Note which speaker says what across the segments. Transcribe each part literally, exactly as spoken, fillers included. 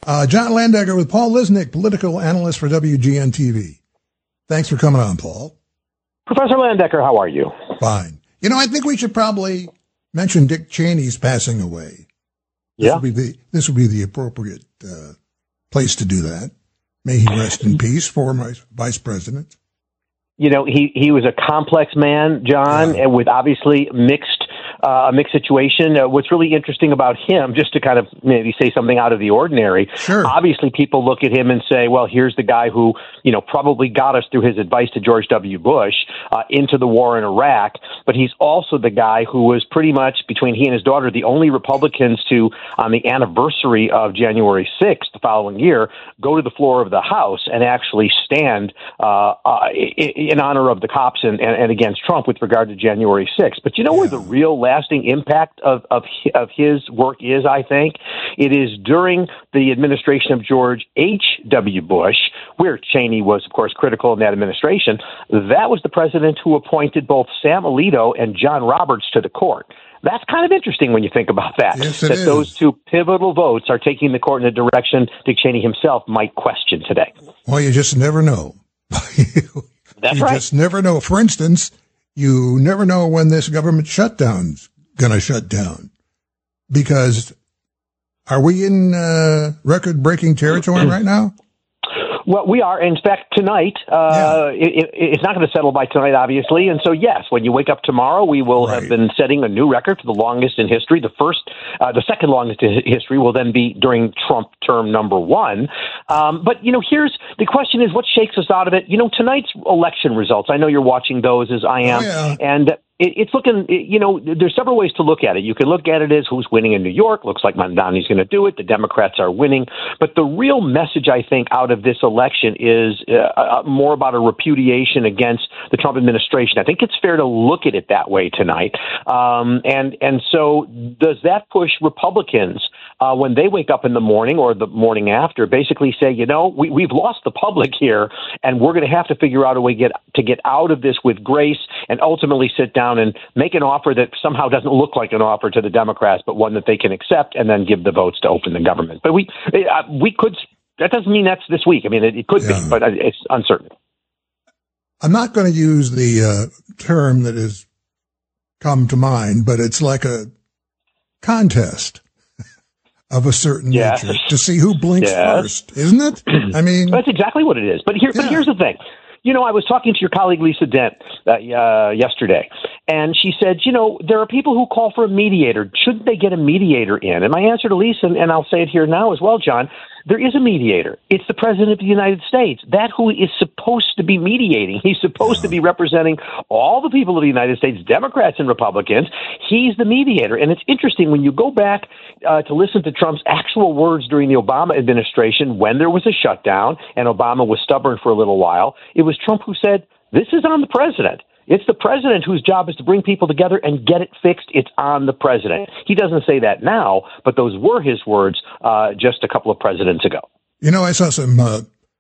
Speaker 1: Uh, John Landecker with Paul Lisnick, political analyst for W G N T V. Thanks for coming on, Paul.
Speaker 2: Professor Landecker, how are you?
Speaker 1: Fine. You know, I think we should probably mention Dick Cheney's passing away. This
Speaker 2: Yeah.
Speaker 1: would be the, this would be the appropriate uh, place to do that. May he rest in peace, former vice president.
Speaker 2: You know, he, he was a complex man, John,
Speaker 1: Yeah.
Speaker 2: and with obviously mixed uh, a mixed situation. Uh, what's really interesting about him, just to kind of maybe say something out of the ordinary,
Speaker 1: Sure.
Speaker 2: obviously people look at him and say, well, here's the guy who, you know, probably got us through his advice to George W. Bush uh, into the war in Iraq, but he's also the guy who was pretty much, between he and his daughter, the only Republicans to, on the anniversary of January sixth, the following year, go to the floor of the House and actually stand uh, uh, in honor of the cops and, and, and against Trump with regard to January sixth. But you know yeah. where the real lasting impact of, of, of his work is, I think? It is during the administration of George H W. Bush, where Cheney was, of course, critical in that administration. That was the president who appointed both Sam Alito and John Roberts to the court. That's kind of interesting when you think about that,
Speaker 1: yes,
Speaker 2: that
Speaker 1: is.
Speaker 2: those two pivotal votes are taking the court in a direction Dick Cheney himself might question today.
Speaker 1: Well, you just never know.
Speaker 2: That's
Speaker 1: you
Speaker 2: right.
Speaker 1: just never know. For instance, you never know when this government shutdown's going to shut down. Because are we in uh, record-breaking territory right now?
Speaker 2: Well, we are. In fact, tonight, uh, yeah. it, it, it's not going to settle by tonight, obviously. And so, yes, when you wake up tomorrow, we will right. have been setting a new record for the longest in history. The first, uh, the second longest in history will then be during Trump term number one. Um, but, you know, here's the question is what shakes us out of it? You know, tonight's election results, I know you're watching those as I am.
Speaker 1: Oh, yeah.
Speaker 2: And it, it's looking, you know, there's several ways to look at it. You can look at it as who's winning in New York. Looks like Mamdani's going to do it. The Democrats are winning. But the real message, I think, out of this election is uh, more about a repudiation against the Trump administration. I think it's fair to look at it that way tonight. Um, and, and so does that push Republicans uh, when they wake up in the morning or the morning after, basically say, you know, we, we've lost the public here, and we're going to have to figure out a way get, to get out of this with grace and ultimately sit down and make an offer that somehow doesn't look like an offer to the Democrats, but one that they can accept and then give the votes to open the government. But we uh, we could, that doesn't mean that's this week. I mean, it, it could yeah. be, but it's uncertain.
Speaker 1: I'm not going to use the uh, term that has come to mind, but it's like a contest of a certain
Speaker 2: yes.
Speaker 1: nature to see who blinks
Speaker 2: yes.
Speaker 1: first, isn't it? I mean,
Speaker 2: that's exactly what it is. But here, yeah. but here's the thing. You know, I was talking to your colleague Lisa Dent uh, uh, yesterday, and she said, you know, there are people who call for a mediator. Shouldn't they get a mediator in? And my answer to Lisa, and I'll say it here now as well, John, there is a mediator. It's the President of the United States. That who is supposed to be mediating. He's supposed to be representing all the people of the United States, Democrats and Republicans. He's the mediator. And it's interesting when you go back uh, to listen to Trump's actual words during the Obama administration when there was a shutdown and Obama was stubborn for a little while. It was Trump who said, this is on the president. It's the president whose job is to bring people together and get it fixed. It's on the president. He doesn't say that now, but those were his words uh, just a couple of presidents ago.
Speaker 1: You know, I saw some uh,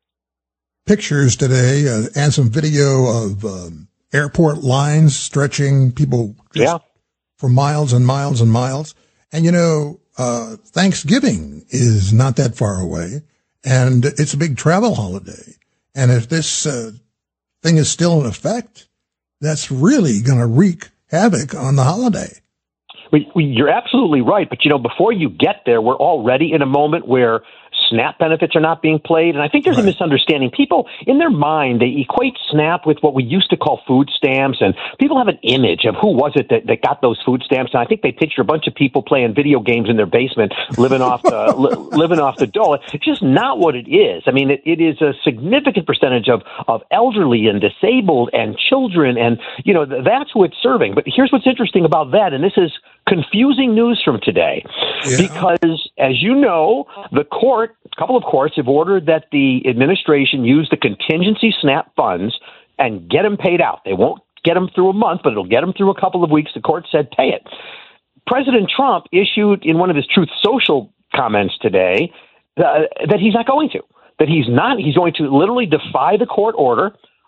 Speaker 1: pictures today uh, and some video of um, airport lines stretching people just
Speaker 2: yeah.
Speaker 1: for miles and miles and miles. And, you know, uh, Thanksgiving is not that far away, and it's a big travel holiday. And if this uh, thing is still in effect, that's really going to wreak havoc on the holiday.
Speaker 2: We, we, you're absolutely right. But, you know, before you get there, we're already in a moment where SNAP benefits are not being played. And I think there's right. a misunderstanding. People, in their mind, they equate SNAP with what we used to call food stamps. And people have an image of who was it that, that got those food stamps. And I think they picture a bunch of people playing video games in their basement, living off the, li, living off the dole. It's just not what it is. I mean, it, it is a significant percentage of, of elderly and disabled and children. And, you know, that's who it's serving. But here's what's interesting about that. And this is confusing news from today, yeah. because, as you know, the court, a couple of courts have ordered that the administration use the contingency SNAP funds and get them paid out. They won't get them through a month, but it'll get them through a couple of weeks. The court said pay it. President Trump issued in one of his Truth Social comments today uh, that he's not going to, that he's not, he's going to literally defy the court order,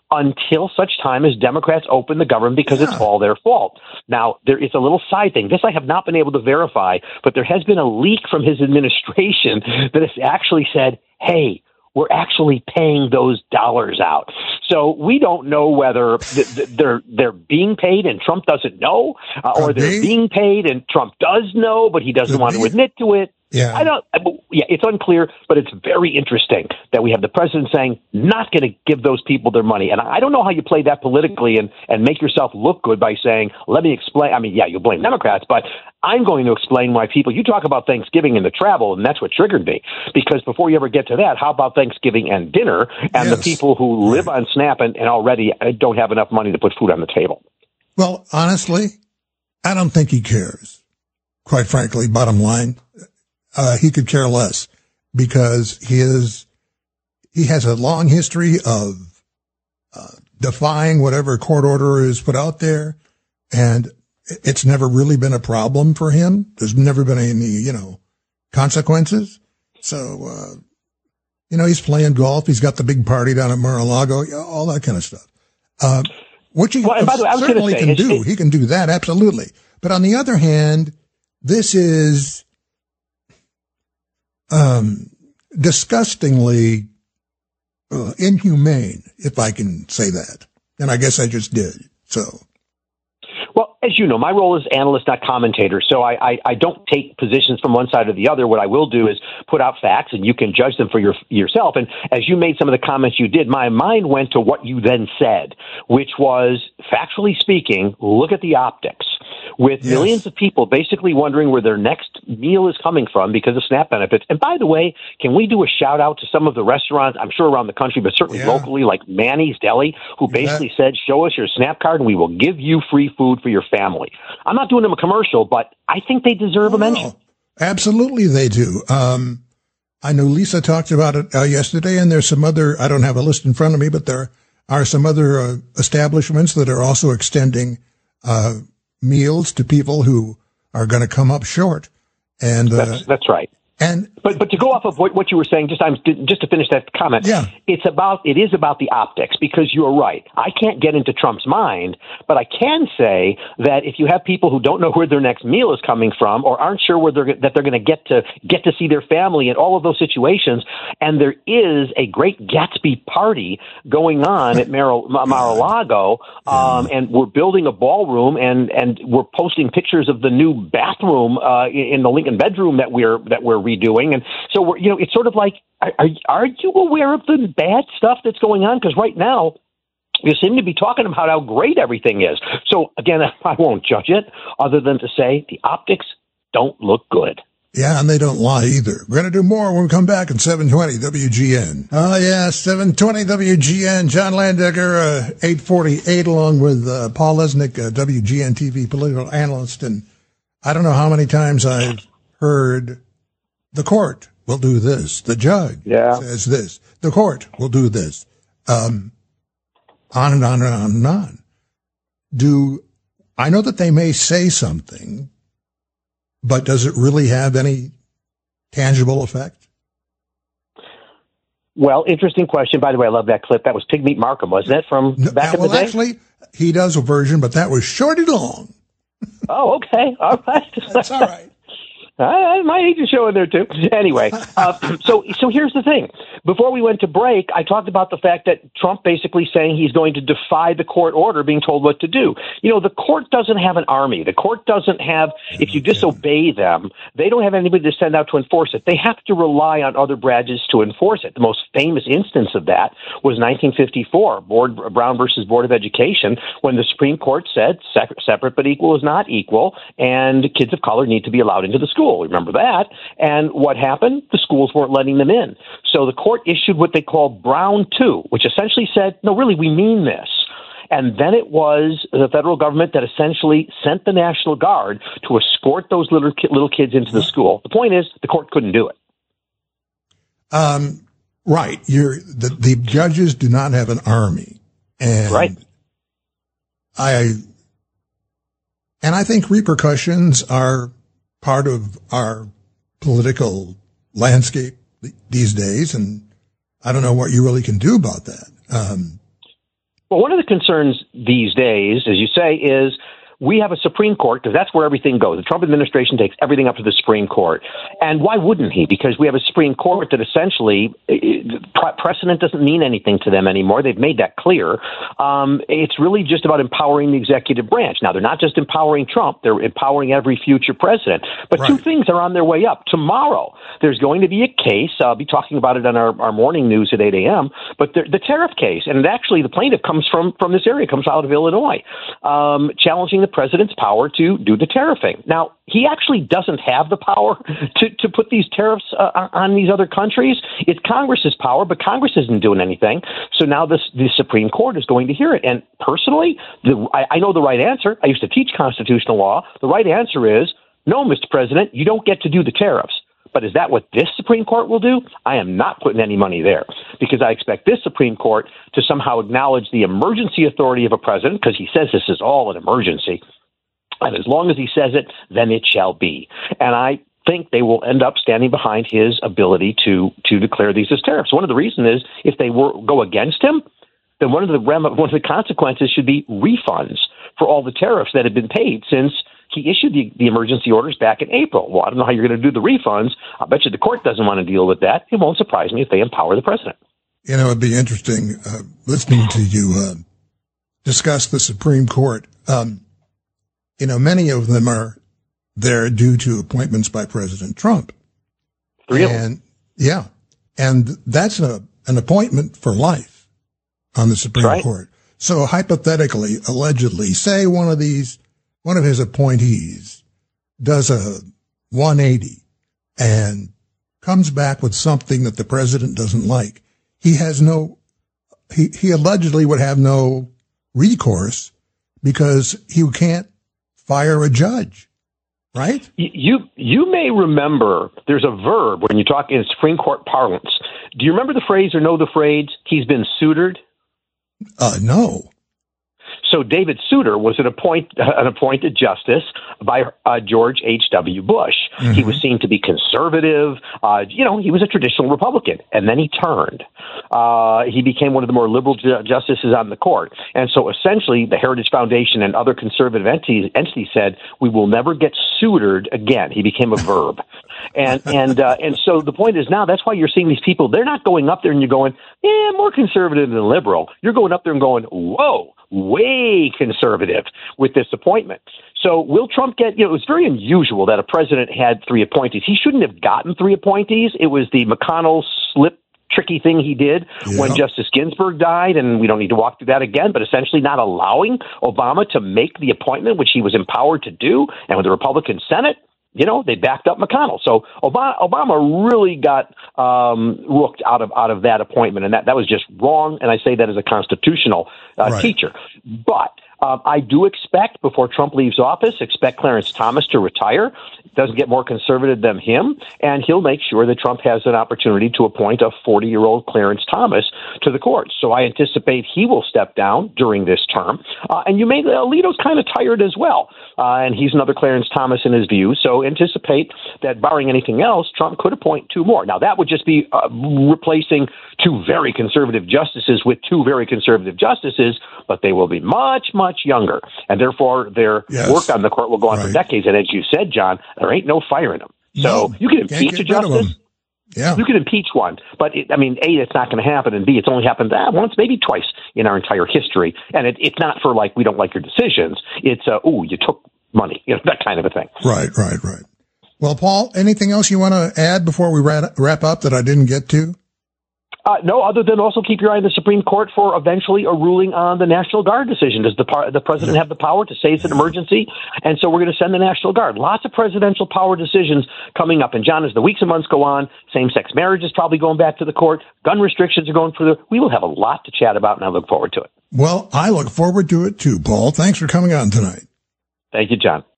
Speaker 2: until such time as Democrats open the government because
Speaker 1: yeah.
Speaker 2: it's all their fault. Now, there is a little side thing. This I have not been able to verify, but there has been a leak from his administration that has actually said, hey, we're actually paying those dollars out. So we don't know whether th- th- they're they're being paid and Trump doesn't know, uh, or they're being paid and Trump does know, but he doesn't
Speaker 1: Could
Speaker 2: want
Speaker 1: be.
Speaker 2: to admit to it.
Speaker 1: Yeah.
Speaker 2: I don't. Yeah, it's unclear, but it's very interesting that we have the president saying not going to give those people their money. And I don't know how you play that politically and, and make yourself look good by saying, let me explain. I mean, yeah, you blame Democrats, but I'm going to explain why people, you talk about Thanksgiving and the travel, and that's what triggered me. Because before you ever get to that, how about Thanksgiving and dinner and
Speaker 1: yes.
Speaker 2: the people who live on SNAP and, and already don't have enough money to put food on the table?
Speaker 1: Well, honestly, I don't think he cares. Quite frankly, bottom line. Uh, he could care less because he is, he has a long history of, uh, defying whatever court order is put out there. And it's never really been a problem for him. There's never been any, you know, consequences. So, uh, you know, he's playing golf. He's got the big party down at Mar-a-Lago, all that kind of stuff. Uh, which he
Speaker 2: well, and by the way, I was
Speaker 1: certainly
Speaker 2: say,
Speaker 1: can
Speaker 2: it's,
Speaker 1: do.
Speaker 2: It,
Speaker 1: he can do that. Absolutely. But on the other hand, this is, Um, disgustingly uh, inhumane, if I can say that. And I guess I just did. So.
Speaker 2: Well, as you know, my role is analyst, not commentator. So I, I, I don't take positions from one side or the other. What I will do is put out facts, and you can judge them for your, yourself. And as you made some of the comments you did, my mind went to what you then said, which was, factually speaking, look at the optics. With yes. millions of people basically wondering where their next meal is coming from because of SNAP benefits. And by the way, can we do a shout out to some of the restaurants, I'm sure around the country, but certainly yeah. locally, like Manny's Deli, who basically yeah. said, show us your SNAP card and we will give you free food for your family. I'm not doing them a commercial, but I think they deserve
Speaker 1: oh,
Speaker 2: a mention.
Speaker 1: No. Absolutely they do. Um, I know Lisa talked about it uh, yesterday, and there's some other, I don't have a list in front of me, but there are some other uh, establishments that are also extending uh meals to people who are going to come up short. And uh,
Speaker 2: that's, that's right.
Speaker 1: And
Speaker 2: but but to go off of what, what you were saying, just I'm just to finish that comment.
Speaker 1: Yeah.
Speaker 2: It's about it is about the optics, because you're right. I can't get into Trump's mind, but I can say that if you have people who don't know where their next meal is coming from, or aren't sure where they're that they're going to get to get to see their family in all of those situations, and there is a great Gatsby party going on at Mar- Mar-a-Lago, um, and we're building a ballroom, and and we're posting pictures of the new bathroom uh, in the Lincoln bedroom that we're that we're redoing. And so, we're, you know, it's sort of like, are, are you aware of the bad stuff that's going on? Because right now, you seem to be talking about how great everything is. So, again, I won't judge it other than to say the optics don't look good.
Speaker 1: Yeah, and they don't lie either. We're going to do more when we come back at seven twenty W G N. Oh, yeah, seven twenty W G N. John Landecker, uh, eight forty-eight, along with uh, Paul Lesnick, uh, W G N T V political analyst. And I don't know how many times I've heard the court will do this. The judge yeah. says this. The court will do this. Um, on and on and on and on. Do I know that they may say something, but does it really have any tangible effect?
Speaker 2: Well, interesting question. By the way, I love that clip. That was Pigmeat Markham, wasn't it, from
Speaker 1: no,
Speaker 2: back
Speaker 1: well,
Speaker 2: in the day?
Speaker 1: Actually, he does a version, but that was shorty long.
Speaker 2: Oh, okay. All right.
Speaker 1: That's all right.
Speaker 2: I, my age is showing there too. Anyway, uh, so so here's the thing. Before we went to break, I talked about the fact that Trump basically saying he's going to defy the court order, being told what to do. You know, the court doesn't have an army. The court doesn't have, if you disobey them, they don't have anybody to send out to enforce it. They have to rely on other branches to enforce it. The most famous instance of that was nineteen fifty-four, Board, Brown versus Board of Education, when the Supreme Court said separate but equal is not equal, and kids of color need to be allowed into the school. Remember that? And what happened? The schools weren't letting them in. So the court issued what they call Brown two, which essentially said, no, really, we mean this. And then it was the federal government that essentially sent the National Guard to escort those little little kids into the school. The point is, the court couldn't do it.
Speaker 1: Um, right. You're the, the judges do not have an army. And
Speaker 2: right.
Speaker 1: I, and I think repercussions are part of our political landscape these days, and I don't know what you really can do about that. Um,
Speaker 2: Well, one of the concerns these days, as you say, is we have a Supreme Court, because that's where everything goes. The Trump administration takes everything up to the Supreme Court. And why wouldn't he? Because we have a Supreme Court that essentially, precedent doesn't mean anything to them anymore. They've made that clear. Um, it's really just about empowering the executive branch. Now, they're not just empowering Trump, they're empowering every future president. But right. Two things are on their way up. Tomorrow, there's going to be a case. I'll be talking about it on our, our morning news at eight a.m., but the, the tariff case. And actually, the plaintiff comes from, from this area, comes out of Illinois, um, challenging the president's power to do the tariffing. Now, he actually doesn't have the power to, to put these tariffs uh, on these other countries. It's Congress's power, but Congress isn't doing anything. So now this, the Supreme Court is going to hear it. And personally, the, I, I know the right answer. I used to teach constitutional law. The right answer is, no, Mister President, you don't get to do the tariffs. But is that what this Supreme Court will do? I am not putting any money there, because I expect this Supreme Court to somehow acknowledge the emergency authority of a president, because he says this is all an emergency. And as long as he says it, then it shall be. And I think they will end up standing behind his ability to to declare these as tariffs. One of the reasons is if they were, go against him, then one of the rem- one of the consequences should be refunds for all the tariffs that have been paid since he issued the, the emergency orders back in April. Well, I don't know how you're going to do the refunds. I bet you the court doesn't want to deal with that. It won't surprise me if they empower the president.
Speaker 1: You know, it'd be interesting uh, listening to you uh, discuss the Supreme Court. Um, you know, many of them are there due to appointments by President Trump.
Speaker 2: Really?
Speaker 1: And yeah, and that's a, an appointment for life on the Supreme
Speaker 2: right.
Speaker 1: Court. So hypothetically, allegedly, say one of these one of his appointees does a one eighty and comes back with something that the president doesn't like. He has no, he, he allegedly would have no recourse because he can't fire a judge, right?
Speaker 2: You, you may remember there's a verb when you talk in Supreme Court parlance. Do you remember the phrase or know the phrase, he's been suitored?
Speaker 1: Uh, no.
Speaker 2: So David Souter was an, appoint, an appointed justice by uh, George H W. Bush. Mm-hmm. He was seen to be conservative. Uh, you know, he was a traditional Republican. And then he turned. Uh, he became one of the more liberal ju- justices on the court. And so essentially the Heritage Foundation and other conservative entities, entities said, we will never get suitored again. He became a verb. And and uh, and so the point is now that's why you're seeing these people. They're not going up there and you're going, yeah, more conservative than liberal. You're going up there and going, whoa, way conservative with this appointment. So will Trump get, you know, it was very unusual that a president had three appointees. He shouldn't have gotten three appointees. It was the McConnell slip tricky thing he did yeah. when Justice Ginsburg died, and we don't need to walk through that again, but essentially not allowing Obama to make the appointment, which he was empowered to do, and with the Republican Senate, you know, they backed up McConnell. So Obama, Obama really got um, rooked out of out of that appointment, and that, that was just wrong, and I say that as a constitutional uh, right. teacher. But um, I do expect, before Trump leaves office, expect Clarence Thomas to retire. Doesn't get more conservative than him, and he'll make sure that Trump has an opportunity to appoint a forty-year-old Clarence Thomas to the court. So I anticipate he will step down during this term. Uh, and you may, Alito's kind of tired as well, uh, and he's another Clarence Thomas in his view. So anticipate that, barring anything else, Trump could appoint two more. Now, that would just be uh, replacing two very conservative justices with two very conservative justices, but they will be much, much younger, and therefore their yes. work on the court will go on right. for decades. And as you said, John, there ain't no firing them. So
Speaker 1: no,
Speaker 2: you can impeach a justice.
Speaker 1: Yeah.
Speaker 2: You can impeach one, but it, I mean, A, it's not going to happen, and B, it's only happened that once, maybe twice in our entire history. And it, it's not for like, we don't like your decisions. It's, uh, oh, you took money, you know, that kind of a thing.
Speaker 1: Right, right, right. Well, Paul, anything else you want to add before we wrap, wrap up that I didn't get to?
Speaker 2: Uh, no, other than also keep your eye on the Supreme Court for eventually a ruling on the National Guard decision. Does the par- the president have the power to say it's an emergency? And so we're going to send the National Guard. Lots of presidential power decisions coming up. And John, as the weeks and months go on, same-sex marriage is probably going back to the court. Gun restrictions are going through. We will have a lot to chat about, and I look forward to it.
Speaker 1: Well, I look forward to it too, Paul. Thanks for coming on tonight.
Speaker 2: Thank you, John.